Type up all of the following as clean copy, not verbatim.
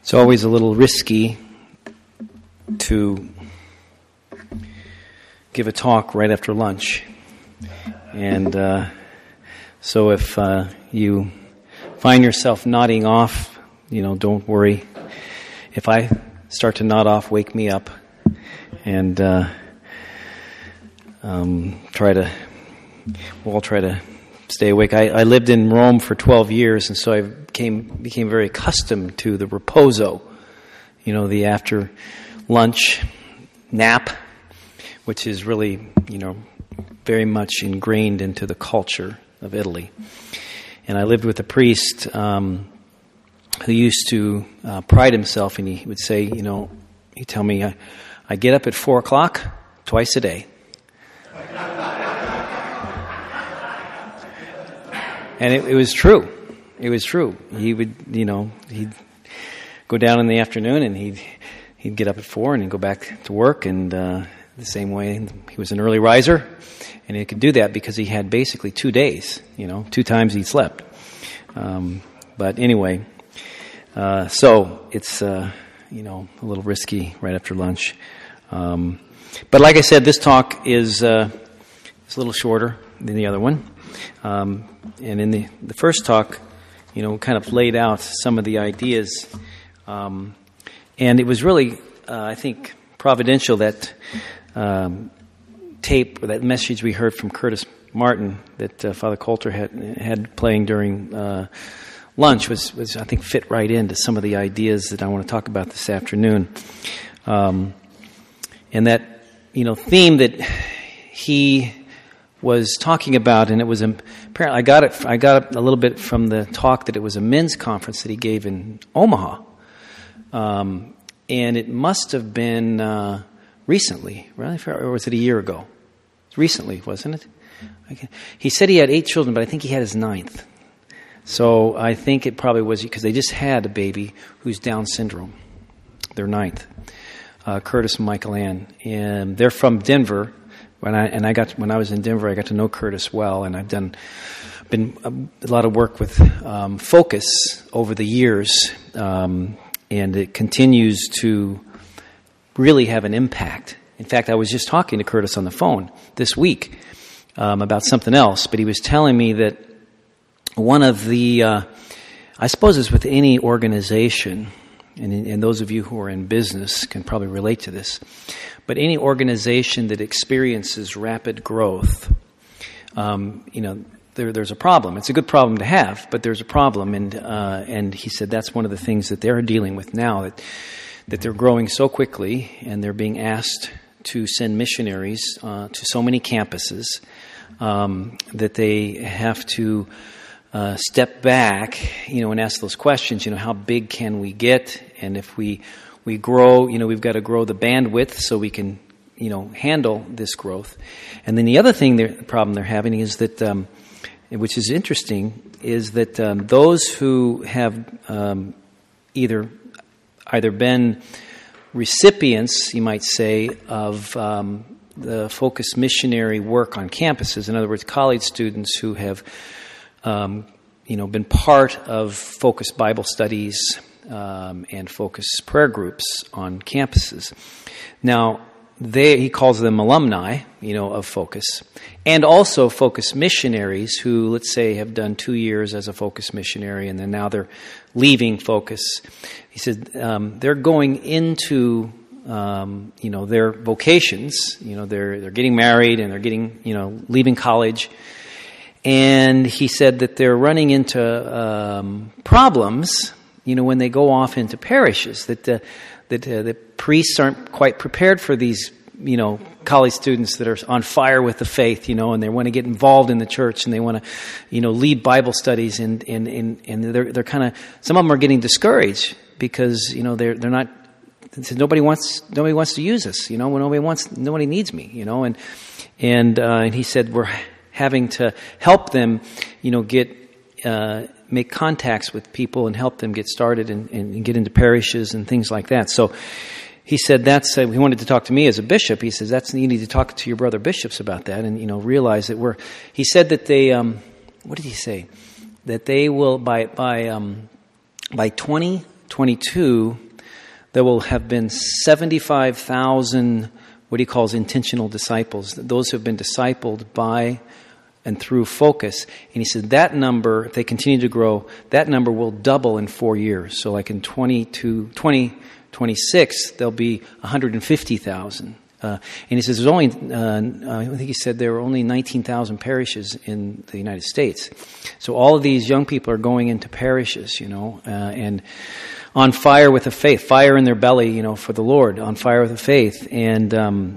It's always a little risky to give a talk right after lunch. And so if you find yourself nodding off, don't worry. If I start to nod off, wake me up and we'll all try to stay awake. I lived in Rome for 12 years, and so I became very accustomed to the riposo, the after lunch nap, which is really, very much ingrained into the culture of Italy. And I lived with a priest who used to pride himself, and he would say, he'd tell me, I get up at 4 o'clock twice a day. And it was true. It was true. He would, he'd go down in the afternoon and he'd get up at 4 and he'd go back to work, and the same way he was an early riser, and he could do that because he had basically 2 days, 2 times he slept. But anyway, so it's, a little risky right after lunch. But like I said, this talk is a little shorter than the other one. And in the first talk, kind of laid out some of the ideas. And it was really, I think, providential that tape, or that message we heard from Curtis Martin that Father Coulter had playing during lunch was, I think, fit right into some of the ideas that I want to talk about this afternoon. And that, theme that he was talking about, and it was apparently I got it a little bit from the talk that it was a men's conference that he gave in Omaha, and it must have been recently, right? Or was it a year ago? Recently, wasn't it? He said he had 8 children, but I think he had his 9th. So I think it probably was because they just had a baby who's Down syndrome, their 9th, Curtis and Michael Ann, and they're from Denver. When I was in Denver, I got to know Curtis well, and I've been a lot of work with Focus over the years, and it continues to really have an impact. In fact, I was just talking to Curtis on the phone this week about something else, but he was telling me that one of the, I suppose it's with any organization, and those of you who are in business can probably relate to this, but any organization that experiences rapid growth, there's a problem. It's a good problem to have, but there's a problem, and he said that's one of the things that they're dealing with now, that they're growing so quickly, and they're being asked to send missionaries to so many campuses that they have to step back, and ask those questions. How big can we get? And if we grow, we've got to grow the bandwidth so we can, handle this growth. And then the other thing, the problem they're having is that, which is interesting, is that those who have either been recipients, you might say, of the Focus missionary work on campuses, in other words, college students who have been part of Focus Bible studies and Focus prayer groups on campuses. Now, he calls them alumni, of Focus, and also Focus missionaries who, let's say, have done 2 years as a Focus missionary, and then now they're leaving Focus. He said they're going into their vocations. They're getting married and they're getting leaving college. And he said that they're running into problems, when they go off into parishes, that the priests aren't quite prepared for these, college students that are on fire with the faith, and they want to get involved in the church, and they want to, lead Bible studies, and they're kind of, some of them are getting discouraged because, they're not. Nobody wants to use us, nobody needs me, and he said we're having to help them, make contacts with people and help them get started and get into parishes and things like that. So he said he wanted to talk to me as a bishop. He says you need to talk to your brother bishops about that and realize that he said that they, what did he say? That they will by 20 2022, there will have been 75,000 what he calls intentional disciples, those who have been discipled by and through Focus. And he said that number, if they continue to grow, that number will double in 4 years. So like in 2026, there'll be 150,000. And he says there's only, I think he said there were only 19,000 parishes in the United States. So all of these young people are going into parishes, and on fire with the faith, fire in their belly, for the Lord, on fire with the faith. And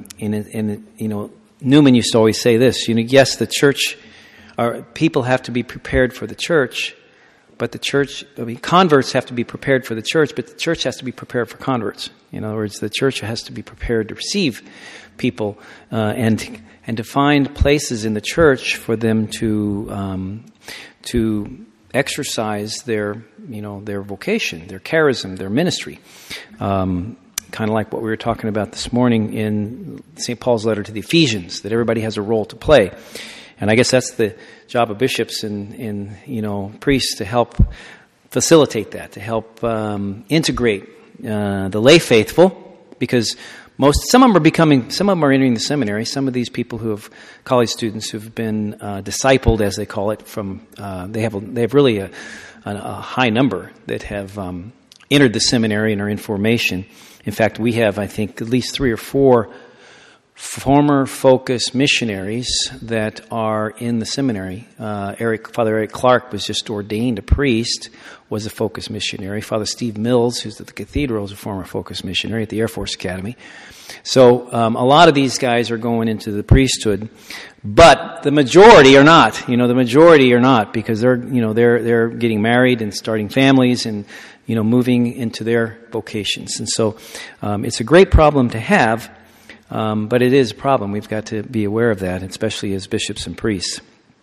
Newman used to always say this, yes, the church, people have to be prepared for the church, but converts have to be prepared for the church, but the church has to be prepared for converts. In other words, the church has to be prepared to receive people and to find places in the church for them to exercise their vocation, their charism, their ministry. Kind of like what we were talking about this morning in St. Paul's letter to the Ephesians, that everybody has a role to play. And I guess that's the job of bishops and priests to help facilitate that, to help integrate the lay faithful, because some of them are entering the seminary. Some of these people who have college students who've been discipled, as they call it, they have really a high number that have entered the seminary and are in formation. In fact, we have, I think, at least 3 or 4 former Focus missionaries that are in the seminary. Father Eric Clark was just ordained a priest, was a Focus missionary. Father Steve Mills, who's at the cathedral, is a former Focus missionary at the Air Force Academy. So a lot of these guys are going into the priesthood, but the majority are not. The majority are not, because they're getting married and starting families and moving into their vocations. And so it's a great problem to have. But it is a problem. We've got to be aware of that, especially as bishops and priests.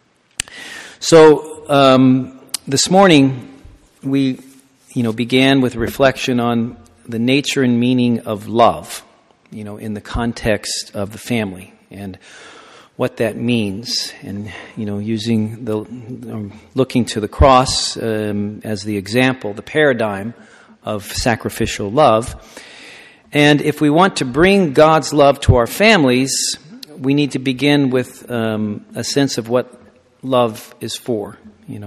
So this morning we, began with a reflection on the nature and meaning of love, in the context of the family and what that means, and using looking to the cross as the example, the paradigm of sacrificial love. And if we want to bring God's love to our families, we need to begin with a sense of what love is for.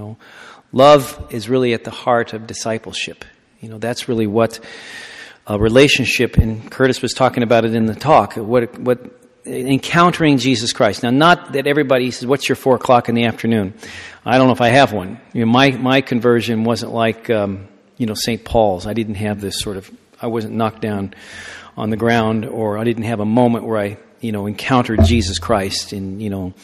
Love is really at the heart of discipleship. That's really what a relationship, and Curtis was talking about it in the talk, what encountering Jesus Christ. Now, not that everybody says, what's your 4 o'clock in the afternoon? I don't know if I have one. My conversion wasn't like, St. Paul's. I didn't have this I wasn't knocked down on the ground, or I didn't have a moment where I, encountered Jesus Christ and,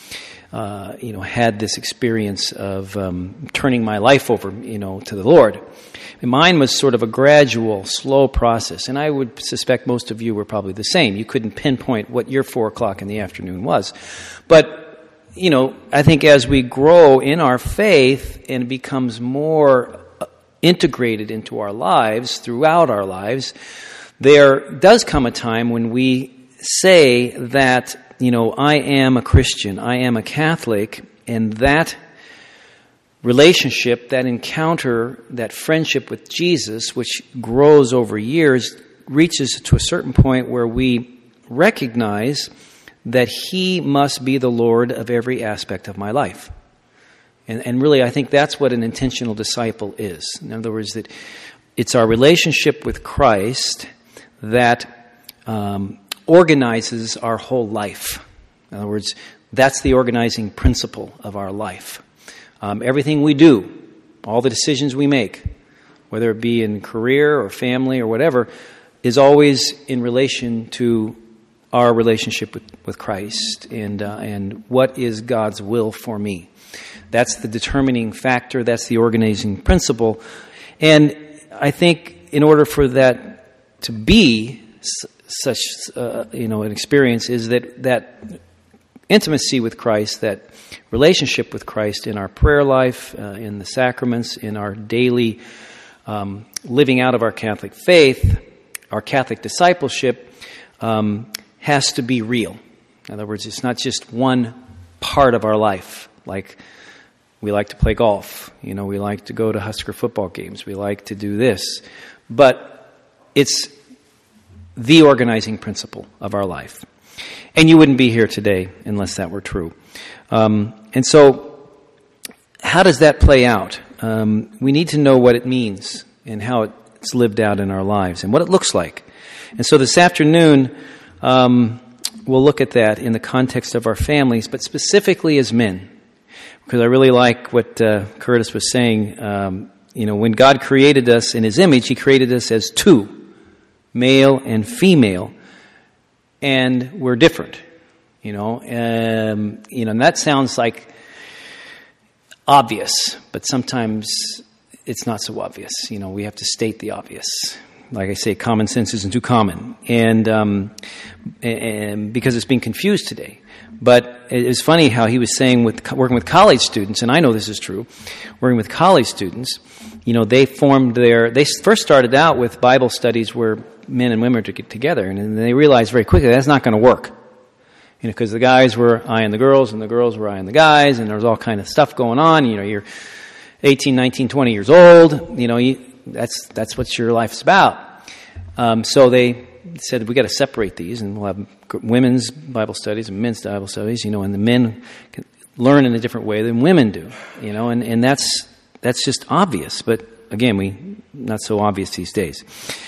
had this experience of turning my life over, to the Lord. And mine was sort of a gradual, slow process, and I would suspect most of you were probably the same. You couldn't pinpoint what your 4 o'clock in the afternoon was. But, I think as we grow in our faith and it becomes more integrated into our lives, throughout our lives, there does come a time when we say that, I am a Christian, I am a Catholic, and that relationship, that encounter, that friendship with Jesus, which grows over years, reaches to a certain point where we recognize that He must be the Lord of every aspect of my life. And really, I think that's what an intentional disciple is. In other words, that it's our relationship with Christ that organizes our whole life. In other words, that's the organizing principle of our life. Everything we do, all the decisions we make, whether it be in career or family or whatever, is always in relation to our relationship with Christ and what is God's will for me. That's the determining factor. That's the organizing principle. And I think in order for that to be such, an experience, is that intimacy with Christ, that relationship with Christ in our prayer life, in the sacraments, in our daily living out of our Catholic faith, our Catholic discipleship, has to be real. In other words, it's not just one part of our life, like we like to play golf, we like to go to Husker football games, we like to do this. but it's the organizing principle of our life. And you wouldn't be here today unless that were true. And so, how does that play out? We need to know what it means and how it's lived out in our lives and what it looks like. And so this afternoon, we'll look at that in the context of our families, but specifically as men. Because I really like what Curtis was saying. When God created us in His image, He created us as two, male and female, and we're different. And that sounds like obvious, but sometimes it's not so obvious. We have to state the obvious. Like I say, common sense isn't too common, and because it's being confused today. But it's funny how he was saying working with college students, and I know this is true. Working with college students, they first started out with Bible studies where men and women to get together, and then they realized very quickly that's not going to work. Because the guys were eyeing the girls, and the girls were eyeing the guys, and there was all kind of stuff going on. You're 18, 19, 20 years old. That's what your life's about. So they said, we got to separate these, and we'll have women's Bible studies and men's Bible studies, and the men can learn in a different way than women do, and that's just obvious. But again, not so obvious these days.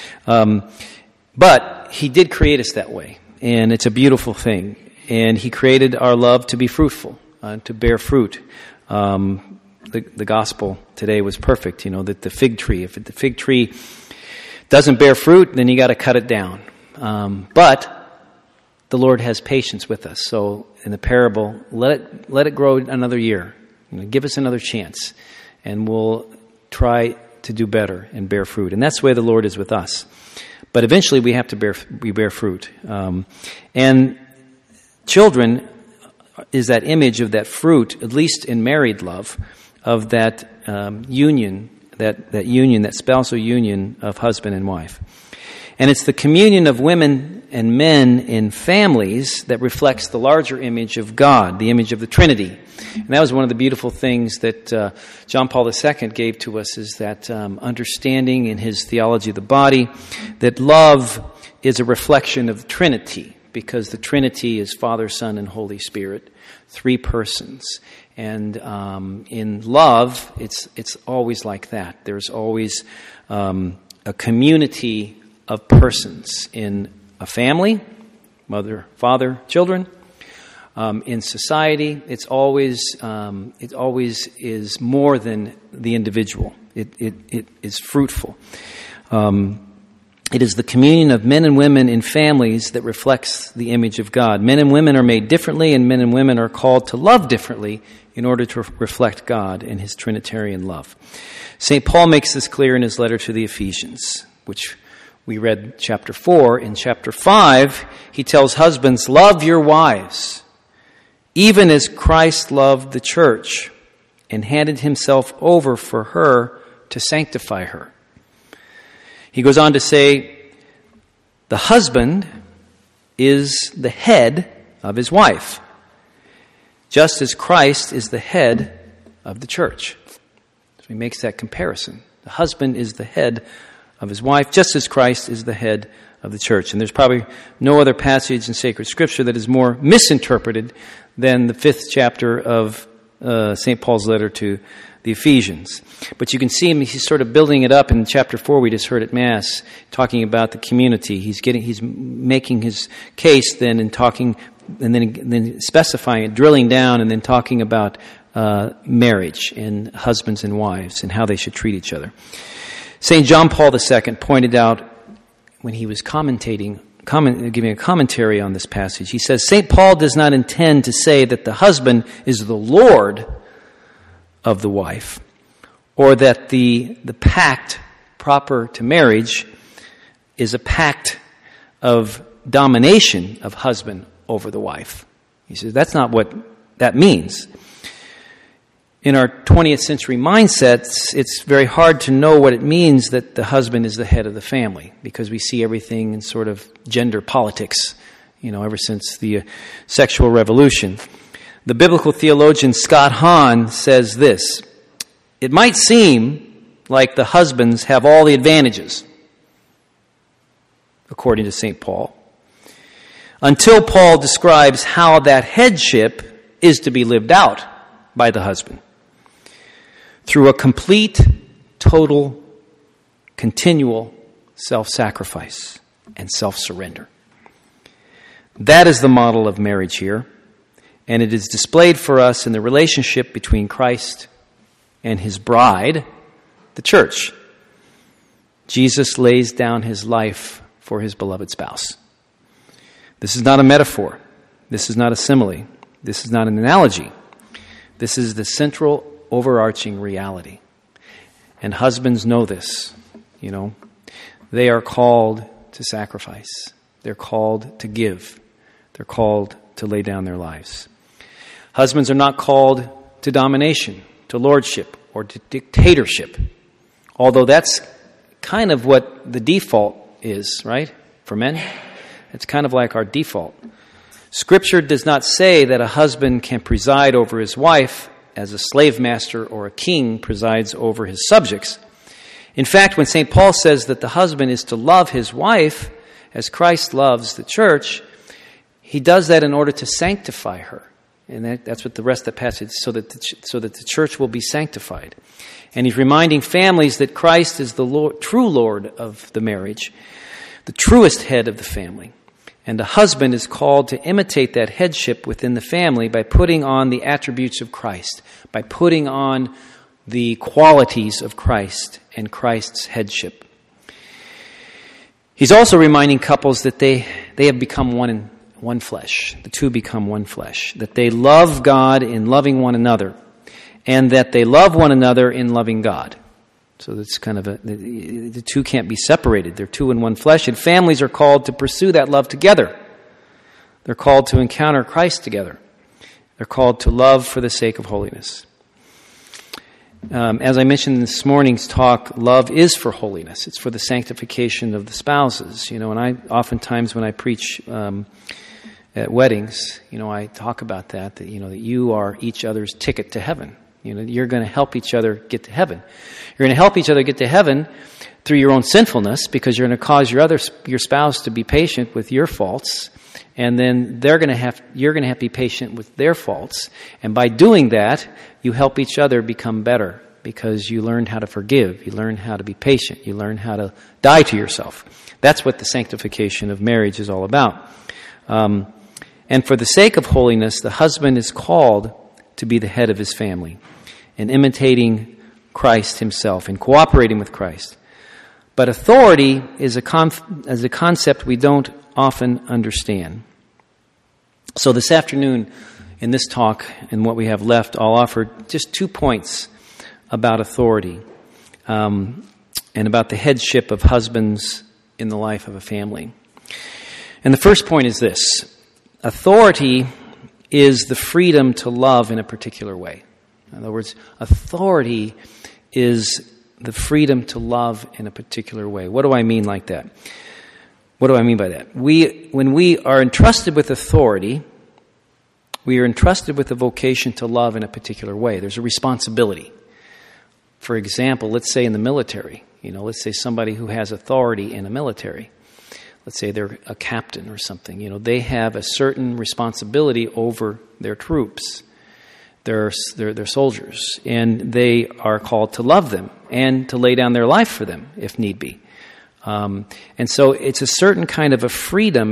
But He did create us that way, and it's a beautiful thing. And He created our love to be fruitful, to bear fruit. The gospel today was perfect, that the fig tree, if the fig tree doesn't bear fruit, then you got to cut it down. But the Lord has patience with us. So in the parable, let it grow another year. Give us another chance, and we'll try to do better and bear fruit. And that's the way the Lord is with us. But eventually we have to bear fruit. And children is that image of that fruit, at least in married love, of that union, that spousal union of husband and wife. And it's the communion of women and men in families that reflects the larger image of God, the image of the Trinity. And that was one of the beautiful things that John Paul II gave to us, is that understanding in his theology of the body, that love is a reflection of the Trinity, because the Trinity is Father, Son, and Holy Spirit, three persons. And in love, it's always like that. There's always a community of persons in a family, mother, father, children. In society, it always is more than the individual. It is fruitful. It is the communion of men and women in families that reflects the image of God. Men and women are made differently, and men and women are called to love differently in order to reflect God and His Trinitarian love. St. Paul makes this clear in his letter to the Ephesians, which we read chapter 4. In chapter 5, he tells husbands, love your wives, even as Christ loved the church and handed Himself over for her to sanctify her. He goes on to say, the husband is the head of his wife, just as Christ is the head of the church. So he makes that comparison. The husband is the head of his wife, just as Christ is the head of the church. And there's probably no other passage in sacred Scripture that is more misinterpreted than the 5th chapter of St. Paul's letter to the Ephesians. But you can see him, he's sort of building it up in chapter 4 we just heard at Mass, talking about the community. He's making his case then and talking, and then specifying it, drilling down, and then talking about marriage and husbands and wives and how they should treat each other. St. John Paul II pointed out when he was giving a commentary on this passage, he says, St. Paul does not intend to say that the husband is the Lord of the wife, or that the pact proper to marriage is a pact of domination of husband over the wife. He says that's not what that means. In our 20th century mindsets, it's very hard to know what it means that the husband is the head of the family, because we see everything in sort of gender politics, ever since the sexual revolution. The biblical theologian Scott Hahn says this: it might seem like the husbands have all the advantages, according to St. Paul, until Paul describes how that headship is to be lived out by the husband through a complete, total, continual self-sacrifice and self-surrender. That is the model of marriage here, and it is displayed for us in the relationship between Christ and his bride, the church. Jesus lays down his life for his beloved spouse. This is not a metaphor. This is not a simile. This is not an analogy. This is the central overarching reality. And husbands know this, They are called to sacrifice. They're called to give. They're called to lay down their lives. Husbands are not called to domination, to lordship, or to dictatorship. Although that's kind of what the default is, right? For men, it's kind of like our default. Scripture does not say that a husband can preside over his wife as a slave master or a king presides over his subjects. In fact, when St. Paul says that the husband is to love his wife as Christ loves the church, he does that in order to sanctify her. And that's what the rest of the passage is, so that the church will be sanctified. And he's reminding families that Christ is the true Lord of the marriage, the truest head of the family. And the husband is called to imitate that headship within the family by putting on the attributes of Christ, by putting on the qualities of Christ and Christ's headship. He's also reminding couples that they have become one flesh. The two become one flesh. That they love God in loving one another, and that they love one another in loving God. So that's kind of the two can't be separated. They're two in one flesh, and families are called to pursue that love together. They're called to encounter Christ together. They're called to love for the sake of holiness. As I mentioned in this morning's talk, love is for holiness. It's for the sanctification of the spouses. And I oftentimes when I preach at weddings, I talk about that that you are each other's ticket to heaven. You're going to help each other get to heaven. You're going to help each other get to heaven through your own sinfulness, because you're going to cause your spouse to be patient with your faults, and then you're going to have to be patient with their faults. And by doing that, you help each other become better, because you learn how to forgive, you learn how to be patient, you learn how to die to yourself. That's what the sanctification of marriage is all about. And for the sake of holiness, the husband is called to be the head of his family, and imitating Christ himself and cooperating with Christ. But authority is a concept we don't often understand. So this afternoon, in this talk and what we have left, I'll offer just 2 points about authority and about the headship of husbands in the life of a family. And the first point is this: authority is the freedom to love in a particular way. In other words, authority is the freedom to love in a particular way. What do I mean like that? What do I mean by that? When we are entrusted with authority, we are entrusted with the vocation to love in a particular way. There's a responsibility. For example, let's say in the military, let's say somebody who has authority in a military. Let's say they're a captain or something. They have a certain responsibility over their troops, their soldiers, and they are called to love them and to lay down their life for them if need be. And so it's a certain kind of a freedom.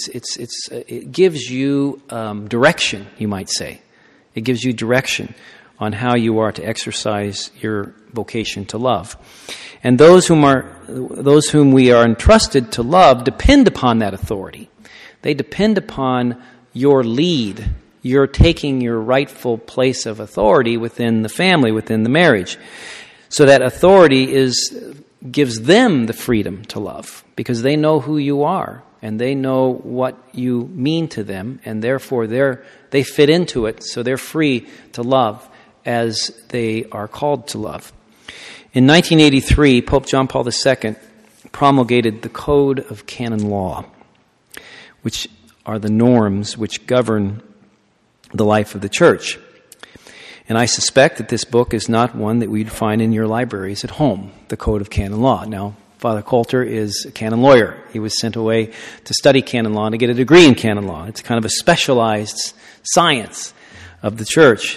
It gives you direction, you might say. It gives you direction on how you are to exercise your vocation to love. And those whom we are entrusted to love depend upon that authority. They depend upon your lead. You're taking your rightful place of authority within the family, within the marriage. So that authority gives them the freedom to love, because they know who you are and they know what you mean to them, and therefore they fit into it, so they're free to love as they are called to love. In 1983, Pope John Paul II promulgated the Code of Canon Law, which are the norms which govern the life of the church. And I suspect that this book is not one that we'd find in your libraries at home, the Code of Canon Law. Now, Father Coulter is a canon lawyer. He was sent away to study canon law and to get a degree in canon law. It's kind of a specialized science of the church.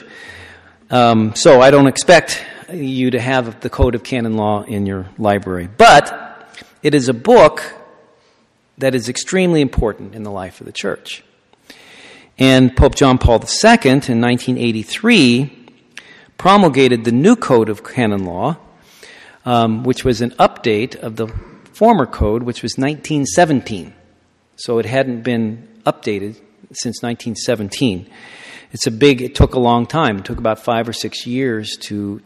So I don't expect you to have the Code of Canon Law in your library. But it is a book that is extremely important in the life of the church. And Pope John Paul II, in 1983, promulgated the new Code of Canon Law, which was an update of the former code, which was 1917. So it hadn't been updated since 1917. It took a long time. It took about 5 or 6 years to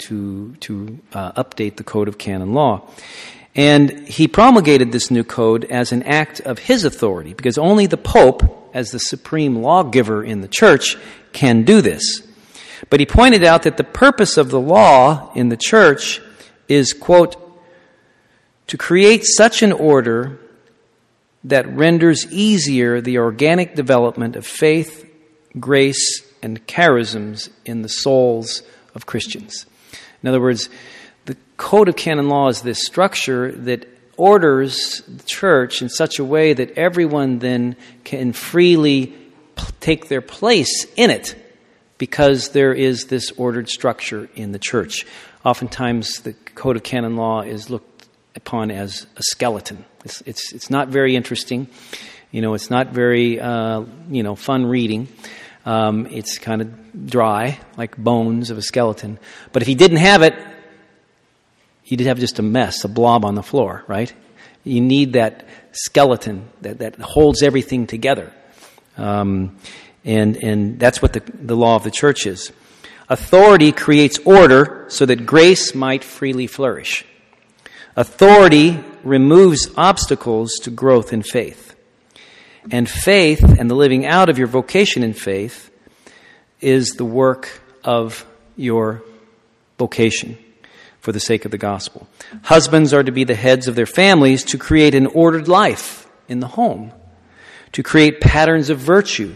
update the Code of Canon Law. And he promulgated this new code as an act of his authority, because only the Pope, as the supreme lawgiver in the church, can do this. But he pointed out that the purpose of the law in the church is, quote, to create such an order that renders easier the organic development of faith, grace, and charisms in the souls of Christians. In other words, the Code of Canon Law is this structure that orders the church in such a way that everyone then can freely take their place in it, because there is this ordered structure in the church. Oftentimes, the Code of Canon Law is looked upon as a skeleton. It's not very interesting. It's not very fun reading. It's kind of dry, like bones of a skeleton. But if you didn't have it, you'd have just a mess, a blob on the floor, right? You need that skeleton that holds everything together. And that's what the law of the church is. Authority creates order so that grace might freely flourish. Authority removes obstacles to growth in faith. And faith and the living out of your vocation in faith is the work of your vocation for the sake of the gospel. Husbands are to be the heads of their families to create an ordered life in the home, to create patterns of virtue,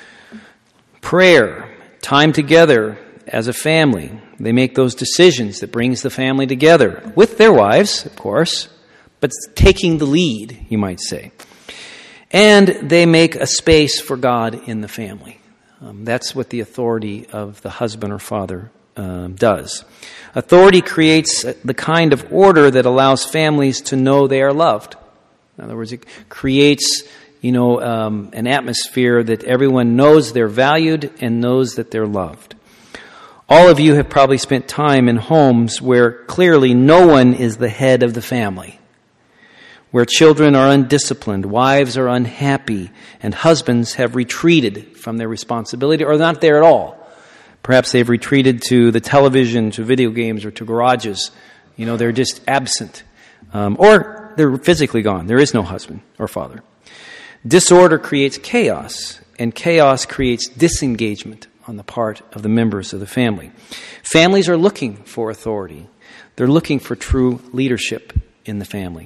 prayer, time together as a family. They make those decisions that brings the family together with their wives, of course, but taking the lead, you might say. And they make a space for God in the family. That's what the authority of the husband or father does. Authority creates the kind of order that allows families to know they are loved. In other words, it creates, an atmosphere that everyone knows they're valued and knows that they're loved. All of you have probably spent time in homes where clearly no one is the head of the family, where children are undisciplined, wives are unhappy, and husbands have retreated from their responsibility or not there at all. Perhaps they've retreated to the television, to video games, or to garages. They're just absent. Or they're physically gone. There is no husband or father. Disorder creates chaos, and chaos creates disengagement on the part of the members of the family. Families are looking for authority. They're looking for true leadership in the family.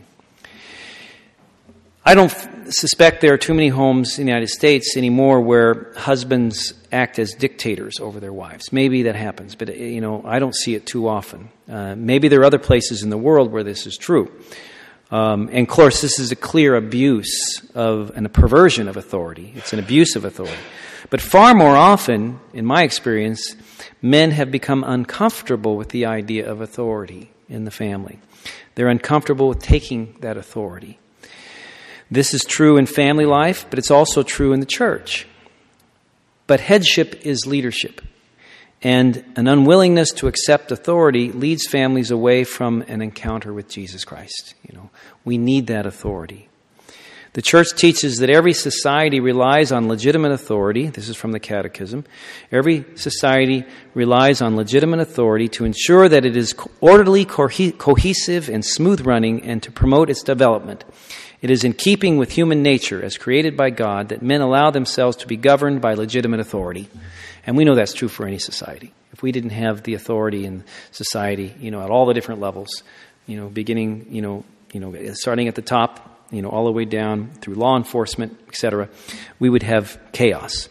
I don't suspect there are too many homes in the United States anymore where husbands act as dictators over their wives. Maybe that happens, but I don't see it too often. Maybe there are other places in the world where this is true. And of course, this is a clear abuse and a perversion of authority. It's an abuse of authority. But far more often, in my experience, men have become uncomfortable with the idea of authority in the family. They're uncomfortable with taking that authority. This is true in family life, but it's also true in the church. But headship is leadership. And an unwillingness to accept authority leads families away from an encounter with Jesus Christ. We need that authority. The church teaches that every society relies on legitimate authority. This is from the Catechism. Every society relies on legitimate authority to ensure that it is orderly, cohesive, and smooth running, and to promote its development. It is in keeping with human nature as created by God that men allow themselves to be governed by legitimate authority. And we know that's true for any society. If we didn't have the authority in society, at all the different levels, beginning, starting at the top, all the way down through law enforcement, etc., we would have chaos.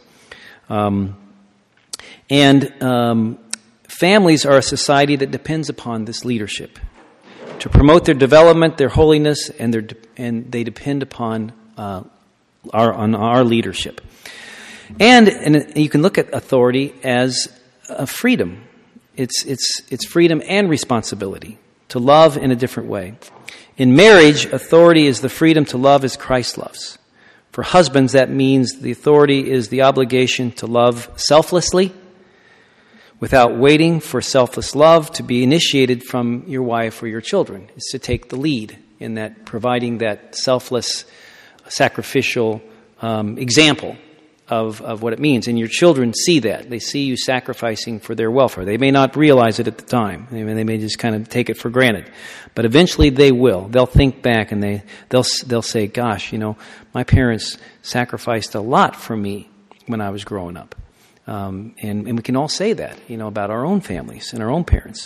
And families are a society that depends upon this leadership to promote their development, their holiness, and they depend upon our leadership. And you can look at authority as a freedom. It's freedom and responsibility to love in a different way. In marriage, authority is the freedom to love as Christ loves. For husbands, that means the authority is the obligation to love selflessly, without waiting for selfless love to be initiated from your wife or your children. It's to take the lead in that, providing that selfless, sacrificial example of what it means. And your children see that. They see you sacrificing for their welfare. They may not realize it at the time. They may just kind of take it for granted. But eventually they will. They'll think back and they'll say, gosh, my parents sacrificed a lot for me when I was growing up. And we can all say that, about our own families and our own parents.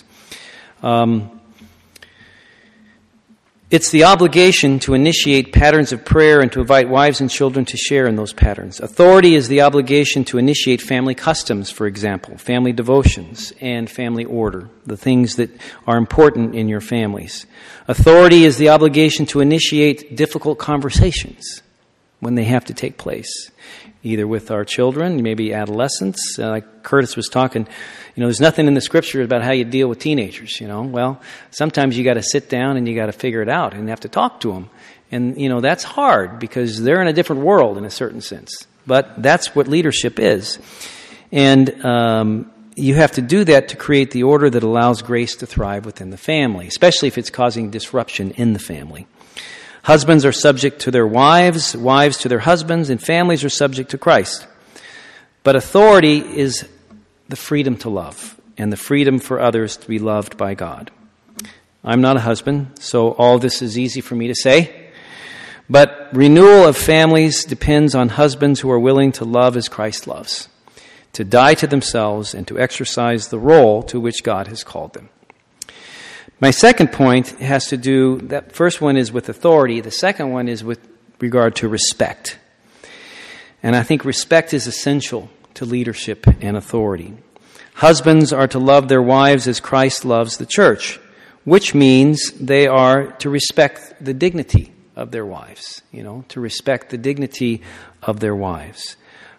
It's the obligation to initiate patterns of prayer and to invite wives and children to share in those patterns. Authority is the obligation to initiate family customs, for example, family devotions and family order, the things that are important in your families. Authority is the obligation to initiate difficult conversations when they have to take place, either with our children, maybe adolescents. Like Curtis was talking, there's nothing in the Scripture about how you deal with teenagers, Well, sometimes you got to sit down and you got to figure it out and have to talk to them. And, that's hard because they're in a different world in a certain sense. But that's what leadership is. And you have to do that to create the order that allows grace to thrive within the family, especially if it's causing disruption in the family. Husbands are subject to their wives, wives to their husbands, and families are subject to Christ. But authority is the freedom to love and the freedom for others to be loved by God. I'm not a husband, so all this is easy for me to say. But renewal of families depends on husbands who are willing to love as Christ loves, to die to themselves and to exercise the role to which God has called them. My second point has to do, that first one is with authority. The second one is with regard to respect. And I think respect is essential to leadership and authority. Husbands are to love their wives as Christ loves the church, which means they are to respect the dignity of their wives, to respect the dignity of their wives.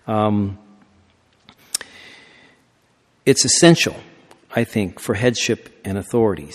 It's essential, I think, for headship and authority.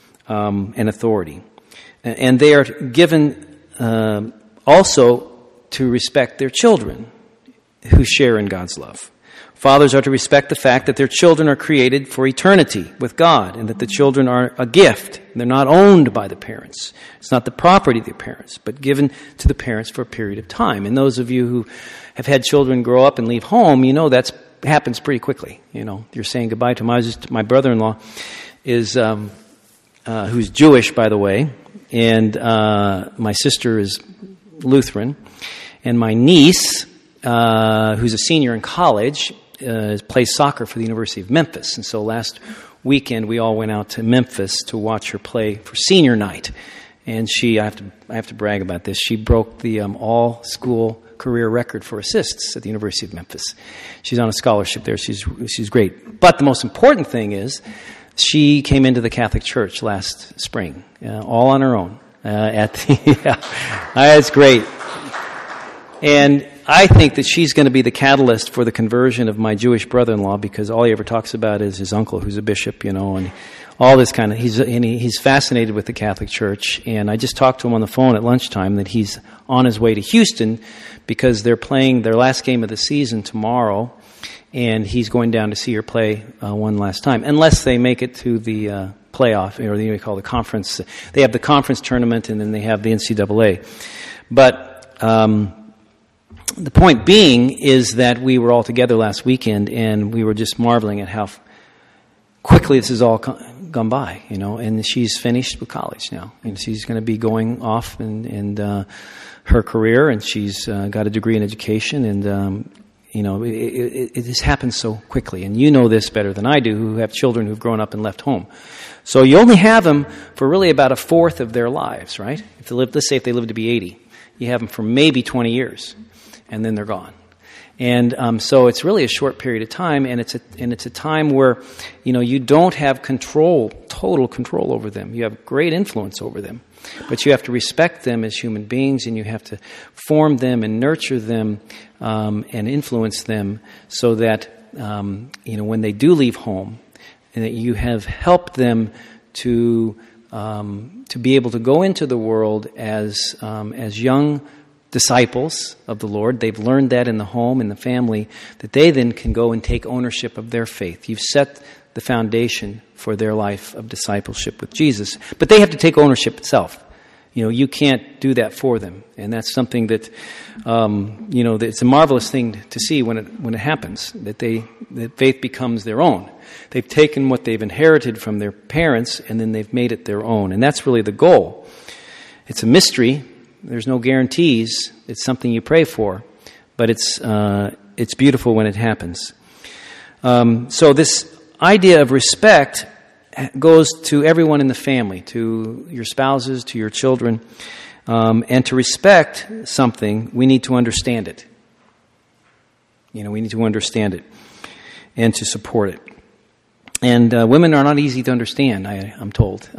And they are given also to respect their children who share in God's love. Fathers are to respect the fact that their children are created for eternity with God and that the children are a gift. They're not owned by the parents. It's not the property of the parents, but given to the parents for a period of time. And those of you who have had children grow up and leave home, that happens pretty quickly. You're saying goodbye to my brother-in-law is who's Jewish, by the way, and my sister is Lutheran, and my niece, who's a senior in college, plays soccer for the University of Memphis. And so last weekend we all went out to Memphis to watch her play for senior night. And I have to brag about this. She broke the all-school career record for assists at the University of Memphis. She's on a scholarship there. She's great. But the most important thing is, she came into the Catholic Church last spring, all on her own. That's great. And I think that she's going to be the catalyst for the conversion of my Jewish brother-in-law, because all he ever talks about is his uncle, who's a bishop, and all this kind of. He's fascinated with the Catholic Church. And I just talked to him on the phone at lunchtime that he's on his way to Houston because they're playing their last game of the season tomorrow. And he's going down to see her play one last time, unless they make it to the playoff, or they call the conference. They have the conference tournament, and then they have the NCAA. But the point being is that we were all together last weekend, and we were just marveling at how quickly this has all gone by, And she's finished with college now, and she's going to be going off in her career, and she's got a degree in education, and it just happens so quickly. And you know this better than I do, who have children who've grown up and left home. So you only have them for really about a fourth of their lives, right? Let's say if they live to be 80, you have them for maybe 20 years, and then they're gone. And so it's really a short period of time, and it's a time where, you don't have total control over them. You have great influence over them, but you have to respect them as human beings, and you have to form them and nurture them and influence them so that when they do leave home, and that you have helped them to be able to go into the world as young disciples of the Lord. They've learned that in the home, in the family, that they then can go and take ownership of their faith. You've set the foundation for their life of discipleship with Jesus. But they have to take ownership itself. You can't do that for them. And that's something that, that it's a marvelous thing to see when it happens, that faith becomes their own. They've taken what they've inherited from their parents, and then they've made it their own. And that's really the goal. It's a mystery. There's no guarantees. It's something you pray for, but it's beautiful when it happens. So this idea of respect goes to everyone in the family, to your spouses, to your children, and to respect something, we need to understand it. We need to understand it and to support it. And women are not easy to understand, I'm told.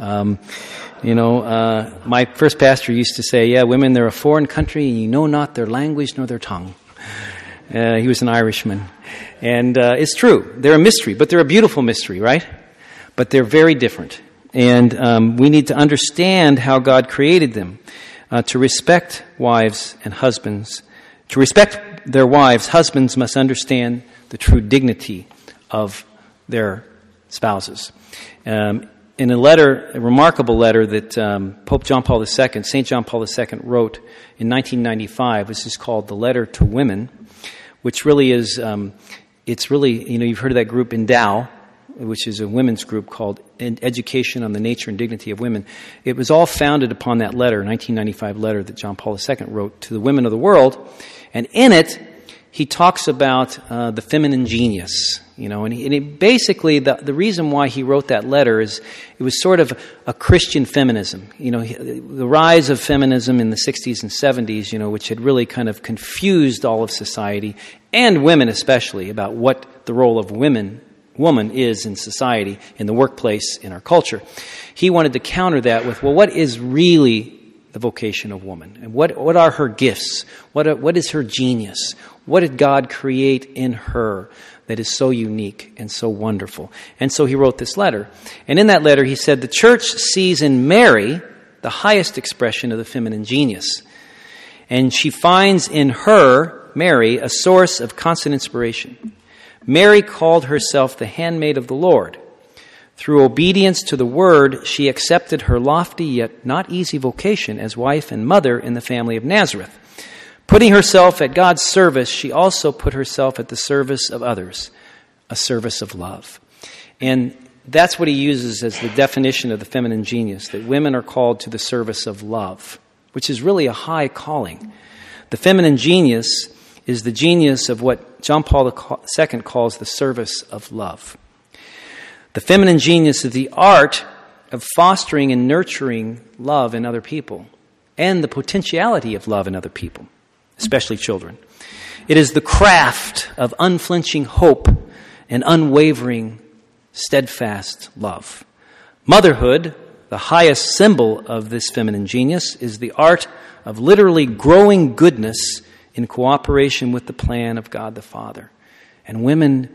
My first pastor used to say, women, they're a foreign country, and you know not their language nor their tongue. He was an Irishman. And it's true. They're a mystery, but they're a beautiful mystery, right? But they're very different. And we need to understand how God created them. To respect wives and husbands. To respect their wives, husbands must understand the true dignity of their spouses. In a remarkable letter that Pope John Paul II, St. John Paul II wrote in 1995, this is called The Letter to Women, which really is, you've heard of that group Endow, which is a women's group called Education on the Nature and Dignity of Women. It was all founded upon that letter, 1995 letter that John Paul II wrote to the women of the world, and in it, he talks about the feminine genius, and basically the reason why he wrote that letter is it was sort of a Christian feminism. The rise of feminism in the 60s and 70s, which had really kind of confused all of society, and women especially, about what the role of woman is in society, in the workplace, in our culture. He wanted to counter that with, what is really the vocation of woman? And what are her gifts? What is her genius? What did God create in her that is so unique and so wonderful? And so he wrote this letter. And in that letter he said, the church sees in Mary the highest expression of the feminine genius. And she finds in her, Mary, a source of constant inspiration. Mary called herself the handmaid of the Lord. Through obedience to the word, she accepted her lofty yet not easy vocation as wife and mother in the family of Nazareth. Putting herself at God's service, she also put herself at the service of others, a service of love. And that's what he uses as the definition of the feminine genius, that women are called to the service of love, which is really a high calling. The feminine genius is the genius of what John Paul II calls the service of love. The feminine genius is the art of fostering and nurturing love in other people and the potentiality of love in other people, especially children. It is the craft of unflinching hope and unwavering, steadfast love. Motherhood, the highest symbol of this feminine genius, is the art of literally growing goodness in cooperation with the plan of God the Father. And women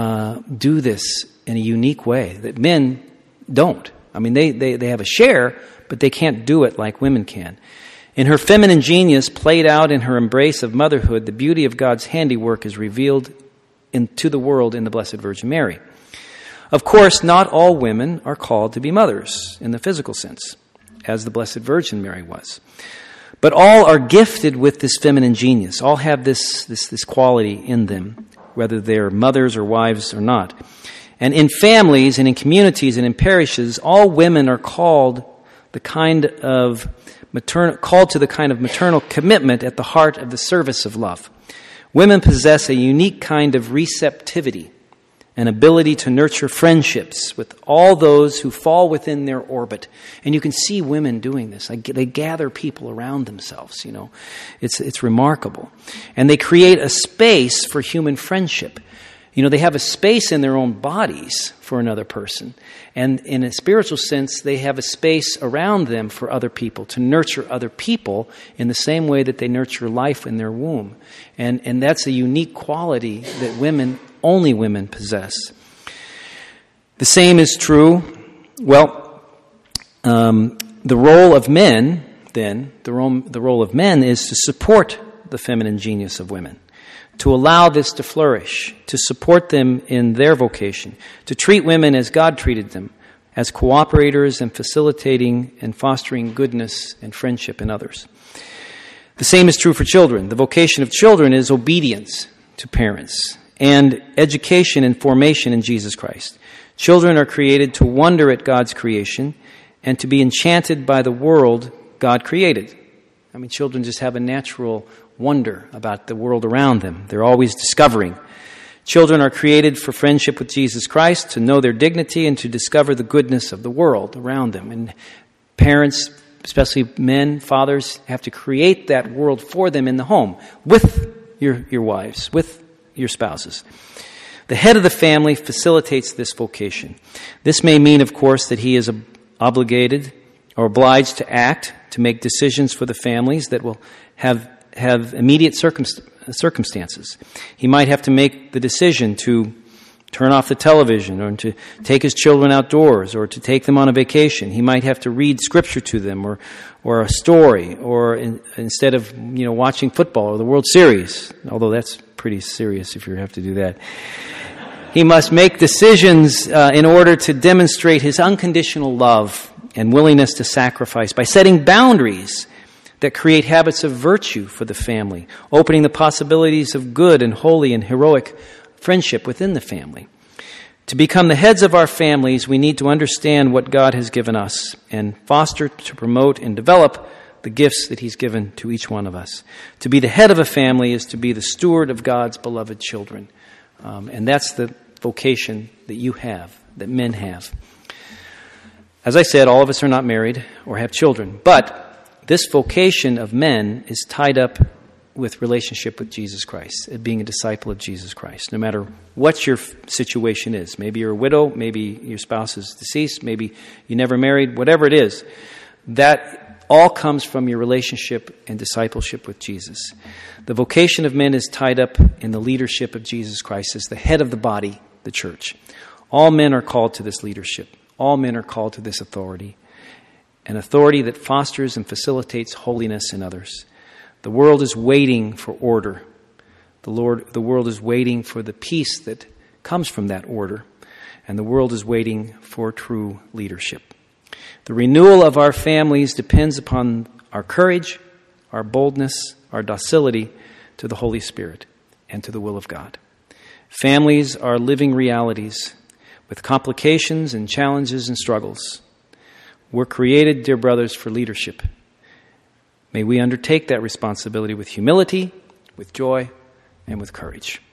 do this in a unique way that men don't. I mean, they have a share, but they can't do it like women can. In her feminine genius, played out in her embrace of motherhood, the beauty of God's handiwork is revealed to the world in the Blessed Virgin Mary. Of course, not all women are called to be mothers in the physical sense, as the Blessed Virgin Mary was. But all are gifted with this feminine genius. All have this quality in them, whether they're mothers or wives or not. And in families and in communities and in parishes, all women are called to the kind of maternal commitment at the heart of the service of love. Women possess a unique kind of receptivity an ability to nurture friendships with all those who fall within their orbit. And you can see women doing this. They gather people around themselves, you know. It's remarkable. And they create a space for human friendship. You know, they have a space in their own bodies for another person. And in a spiritual sense, they have a space around them for other people, to nurture other people in the same way that they nurture life in their womb. And that's a unique quality that only women possess. The same is true, the role of men, then, the role of men is to support the feminine genius of women, to allow this to flourish, to support them in their vocation, to treat women as God treated them, as cooperators and facilitating and fostering goodness and friendship in others. The same is true for children. The vocation of children is obedience to parents and education and formation in Jesus Christ. Children are created to wonder at God's creation and to be enchanted by the world God created. I mean, children just have a natural wonder about the world around them. They're always discovering. Children are created for friendship with Jesus Christ, to know their dignity and to discover the goodness of the world around them. And parents, especially men, fathers, have to create that world for them in the home with your wives, with your spouses. The head of the family facilitates this vocation. This may mean, of course, that he is obligated or obliged to act, to make decisions for the families that will have immediate circumstances. He might have to make the decision to turn off the television, or to take his children outdoors, or to take them on a vacation. He might have to read scripture to them, or a story, or instead of watching football or the World Series, although that's pretty serious if you have to do that. He must make decisions in order to demonstrate his unconditional love and willingness to sacrifice by setting boundaries that create habits of virtue for the family, opening the possibilities of good and holy and heroic friendship within the family. To become the heads of our families, we need to understand what God has given us and foster, to promote, and develop the gifts that He's given to each one of us. To be the head of a family is to be the steward of God's beloved children. And that's the vocation that you have, that men have. As I said, all of us are not married or have children, but this vocation of men is tied up with relationship with Jesus Christ, being a disciple of Jesus Christ, no matter what your situation is. Maybe you're a widow, maybe your spouse is deceased, maybe you never married, whatever it is. That all comes from your relationship and discipleship with Jesus. The vocation of men is tied up in the leadership of Jesus Christ as the head of the body, the church. All men are called to this leadership. All men are called to this authority. An authority that fosters and facilitates holiness in others. The world is waiting for order. The world is waiting for the peace that comes from that order. And the world is waiting for true leadership. The renewal of our families depends upon our courage, our boldness, our docility to the Holy Spirit and to the will of God. Families are living realities with complications and challenges and struggles. We're created, dear brothers, for leadership. May we undertake that responsibility with humility, with joy, and with courage.